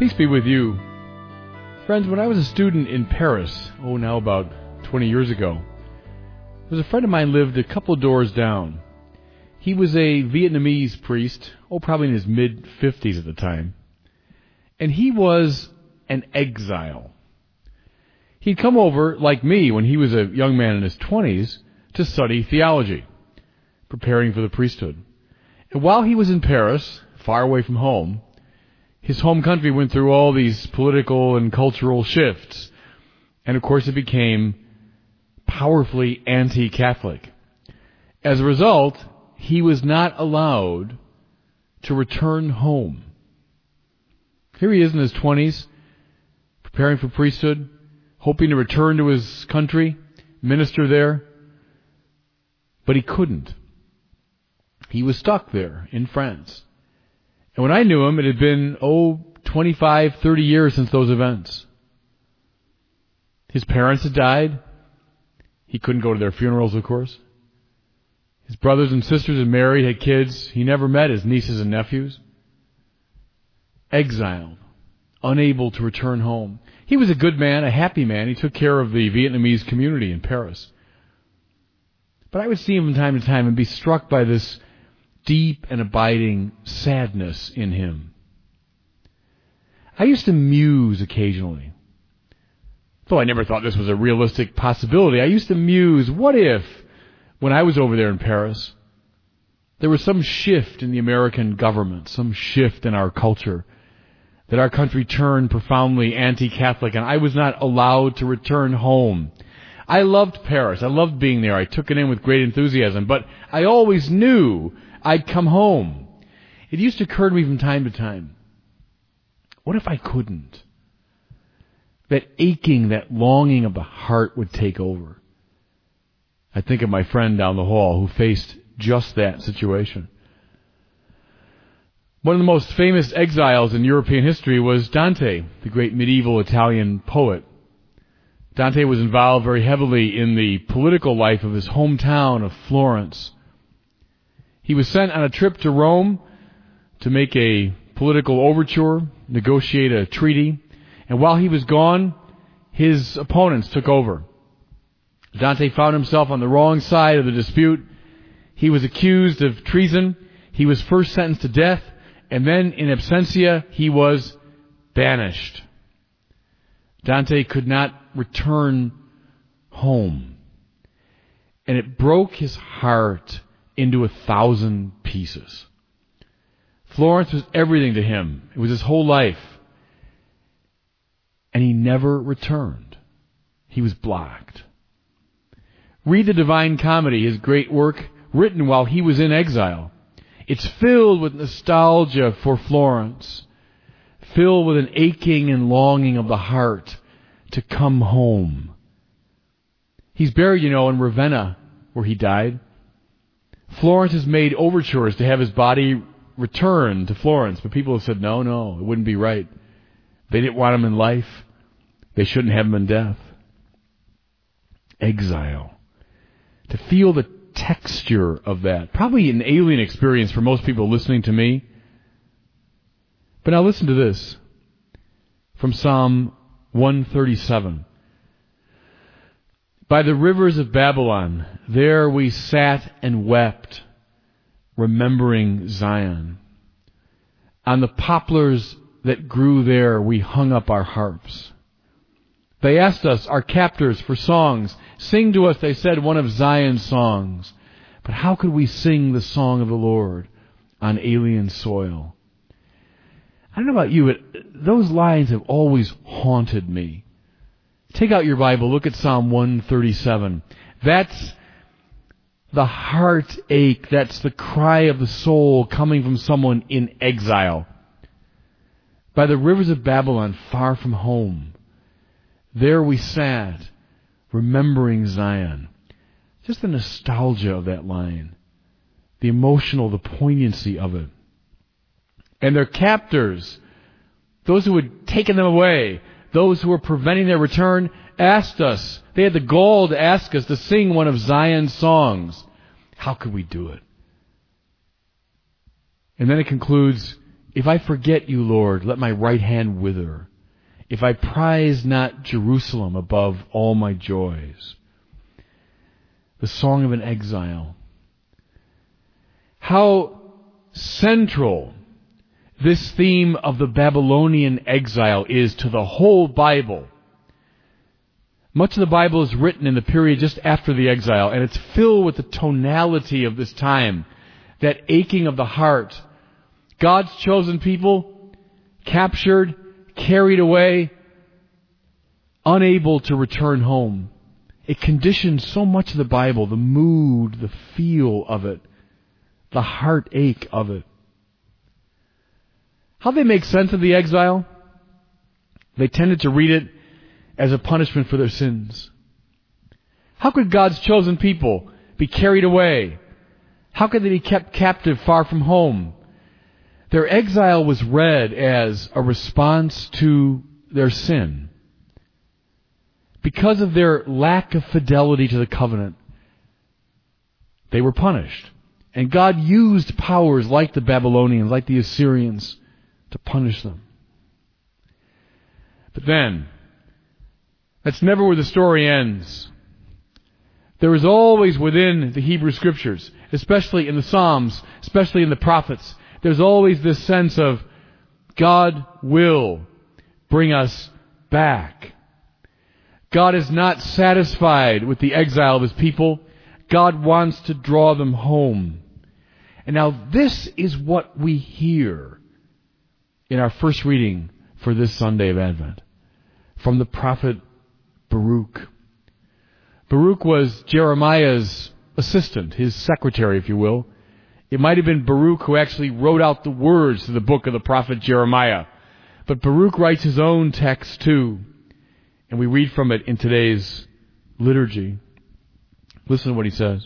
Peace be with you. Friends, when I was a student in Paris, now about 20 years ago, there was a friend of mine lived a couple doors down. He was a Vietnamese priest, probably in his mid-50s at the time, and he was an exile. He'd come over, like me, when he was a young man in his 20s, to study theology, preparing for the priesthood. And while he was in Paris, far away from home, his home country went through all these political and cultural shifts. And of course it became powerfully anti-Catholic. As a result, he was not allowed to return home. Here he is in his 20s, preparing for priesthood, hoping to return to his country, minister there. But he couldn't. He was stuck there in France. And when I knew him, it had been, 25, 30 years since those events. His parents had died. He couldn't go to their funerals, of course. His brothers and sisters had married, had kids. He never met his nieces and nephews. Exiled, unable to return home. He was a good man, a happy man. He took care of the Vietnamese community in Paris. But I would see him from time to time and be struck by this deep and abiding sadness in him. I used to muse occasionally. Though I never thought this was a realistic possibility, I used to muse, what if, when I was over there in Paris, there was some shift in the American government, some shift in our culture, that our country turned profoundly anti-Catholic, and I was not allowed to return home. I loved Paris. I loved being there. I took it in with great enthusiasm, but I always knew I'd come home. It used to occur to me from time to time, what if I couldn't? That aching, that longing of the heart would take over. I think of my friend down the hall who faced just that situation. One of the most famous exiles in European history was Dante, the great medieval Italian poet. Dante was involved very heavily in the political life of his hometown of Florence. He was sent on a trip to Rome to make a political overture, negotiate a treaty, and while he was gone, his opponents took over. Dante found himself on the wrong side of the dispute. He was accused of treason. He was first sentenced to death, and then in absentia, he was banished. Dante could not return home. And it broke his heart into 1,000 pieces. Florence was everything to him. It was his whole life. And he never returned. He was blocked. Read the Divine Comedy, his great work, written while he was in exile. It's filled with nostalgia for Florence, filled with an aching and longing of the heart to come home. He's buried, in Ravenna, where he died. Florence has made overtures to have his body returned to Florence, but people have said, no, it wouldn't be right. They didn't want him in life. They shouldn't have him in death. Exile. To feel the texture of that. Probably an alien experience for most people listening to me. But now listen to this. From Psalm 137. By the rivers of Babylon, there we sat and wept, remembering Zion. On the poplars that grew there, we hung up our harps. They asked us, our captors, for songs. Sing to us, they said, one of Zion's songs. But how could we sing the song of the Lord on alien soil? I don't know about you, but those lines have always haunted me. Take out your Bible, look at Psalm 137. That's the heartache, that's the cry of the soul coming from someone in exile. By the rivers of Babylon, far from home, there we sat, remembering Zion. Just the nostalgia of that line, the emotional, the poignancy of it. And their captors, those who had taken them away, those who were preventing their return, asked us, they had the gall to ask us to sing one of Zion's songs. How could we do it? And then it concludes, If I forget you, Lord, let my right hand wither. If I prize not Jerusalem above all my joys. The song of an exile. How central this theme of the Babylonian exile is to the whole Bible. Much of the Bible is written in the period just after the exile, and it's filled with the tonality of this time, that aching of the heart. God's chosen people, captured, carried away, unable to return home. It conditions so much of the Bible, the mood, the feel of it, the heartache of it. How they make sense of the exile? They tended to read it as a punishment for their sins. How could God's chosen people be carried away? How could they be kept captive far from home? Their exile was read as a response to their sin. Because of their lack of fidelity to the covenant, they were punished. And God used powers like the Babylonians, like the Assyrians, to punish them. But then, that's never where the story ends. There is always within the Hebrew Scriptures, especially in the Psalms, especially in the prophets, there's always this sense of God will bring us back. God is not satisfied with the exile of His people. God wants to draw them home. And now this is what we hear in our first reading for this Sunday of Advent from the prophet Baruch. Baruch was Jeremiah's assistant, his secretary, if you will. It might have been Baruch who actually wrote out the words to the book of the prophet Jeremiah. But Baruch writes his own text too. And we read from it in today's liturgy. Listen to what he says.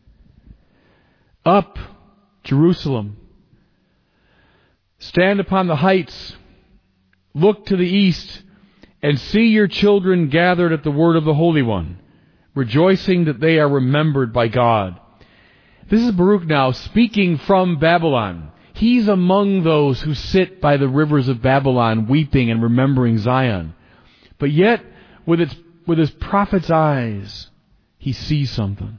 Up, Jerusalem. Stand upon the heights. Look to the east and see your children gathered at the word of the Holy One, rejoicing that they are remembered by God. This is Baruch now speaking from Babylon. He's among those who sit by the rivers of Babylon, weeping and remembering Zion. But yet, with his prophet's eyes, he sees something.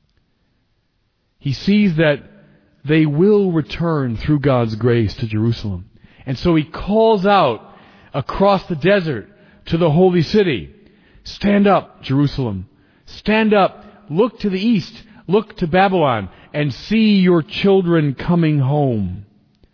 He sees that they will return through God's grace to Jerusalem. And so he calls out across the desert to the holy city, stand up, Jerusalem. Stand up, look to the east, look to Babylon, and see your children coming home.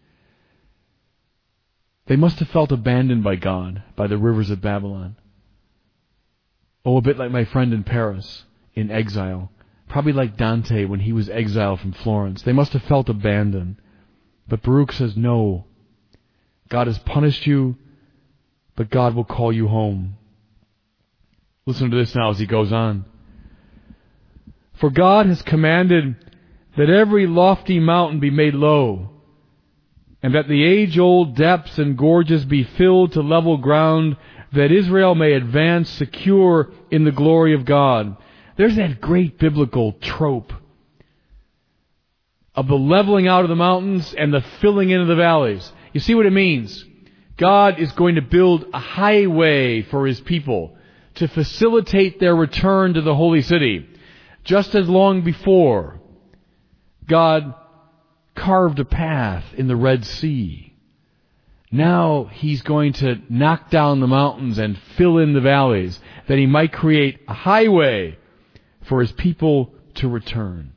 They must have felt abandoned by God, by the rivers of Babylon. Oh, a bit like my friend in Paris, in exile. Probably like Dante when he was exiled from Florence. They must have felt abandoned. But Baruch says, no. God has punished you, but God will call you home. Listen to this now as he goes on. For God has commanded that every lofty mountain be made low, and that the age-old depths and gorges be filled to level ground, that Israel may advance secure in the glory of God. There's that great biblical trope of the leveling out of the mountains and the filling in of the valleys. You see what it means? God is going to build a highway for His people to facilitate their return to the holy city. Just as long before, God carved a path in the Red Sea. Now He's going to knock down the mountains and fill in the valleys, that He might create a highway for His people to return.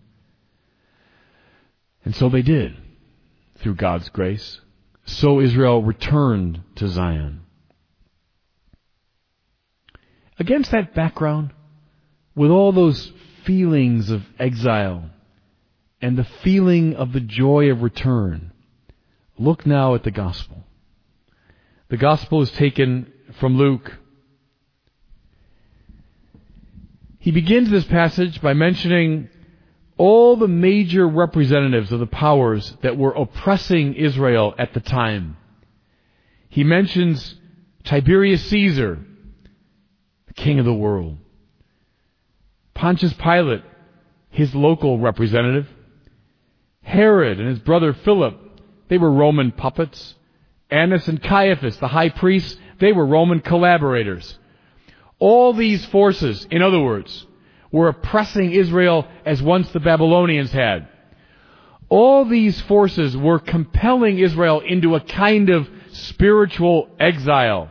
And so they did, through God's grace. So Israel returned to Zion. Against that background, with all those feelings of exile and the feeling of the joy of return, look now at the gospel. The gospel is taken from Luke. He begins this passage by mentioning all the major representatives of the powers that were oppressing Israel at the time. He mentions Tiberius Caesar, the king of the world. Pontius Pilate, his local representative. Herod and his brother Philip, they were Roman puppets. Annas and Caiaphas, the high priests, they were Roman collaborators. All these forces, in other words, were oppressing Israel as once the Babylonians had. All these forces were compelling Israel into a kind of spiritual exile.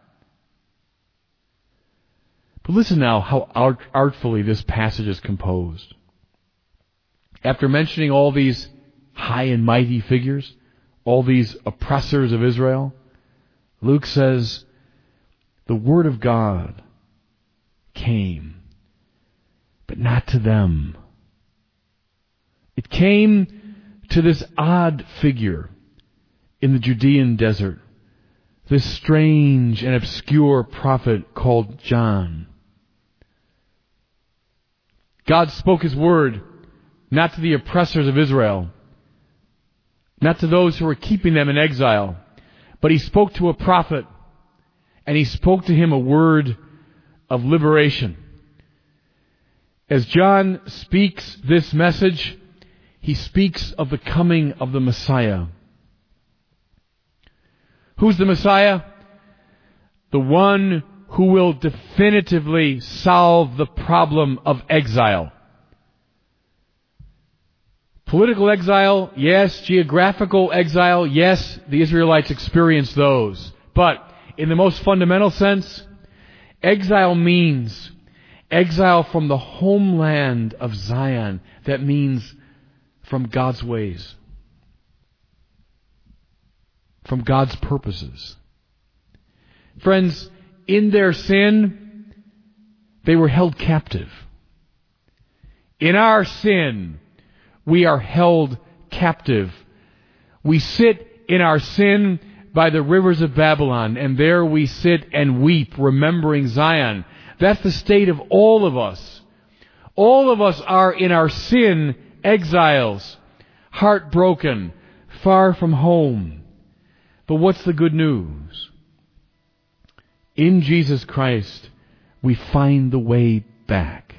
But listen now how artfully this passage is composed. After mentioning all these high and mighty figures, all these oppressors of Israel, Luke says, the word of God came, but not to them. It came to this odd figure in the Judean desert, this strange and obscure prophet called John. God spoke His word not to the oppressors of Israel, not to those who were keeping them in exile, but He spoke to a prophet, and He spoke to him a word of liberation. As John speaks this message, he speaks of the coming of the Messiah. Who's the Messiah? The one who will definitively solve the problem of exile. Political exile, yes. Geographical exile, yes. The Israelites experienced those. But in the most fundamental sense, exile means exile from the homeland of Zion. That means from God's ways, from God's purposes. Friends, in their sin, they were held captive. In our sin, we are held captive. We sit in our sin by the rivers of Babylon, and there we sit and weep, remembering Zion. That's the state of all of us. All of us are in our sin exiles, heartbroken, far from home. But what's the good news? In Jesus Christ, we find the way back.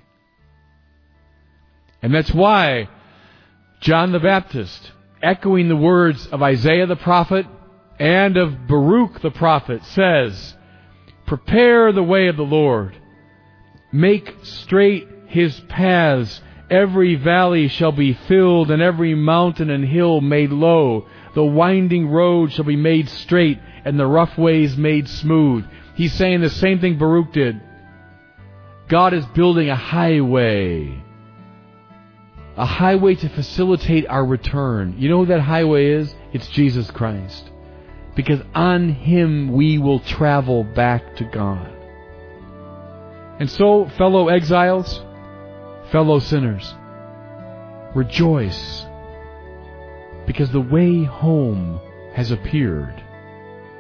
And that's why John the Baptist, echoing the words of Isaiah the prophet and of Baruch the prophet, says, "Prepare the way of the Lord. Make straight His paths. Every valley shall be filled, and every mountain and hill made low. The winding road shall be made straight, and the rough ways made smooth." He's saying the same thing Baruch did. God is building a highway to facilitate our return. You know who that highway is? It's Jesus Christ. Because on Him we will travel back to God. And so, fellow exiles, fellow sinners, rejoice, because the way home has appeared.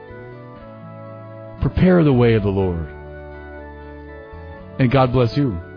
Prepare the way of the Lord. And God bless you.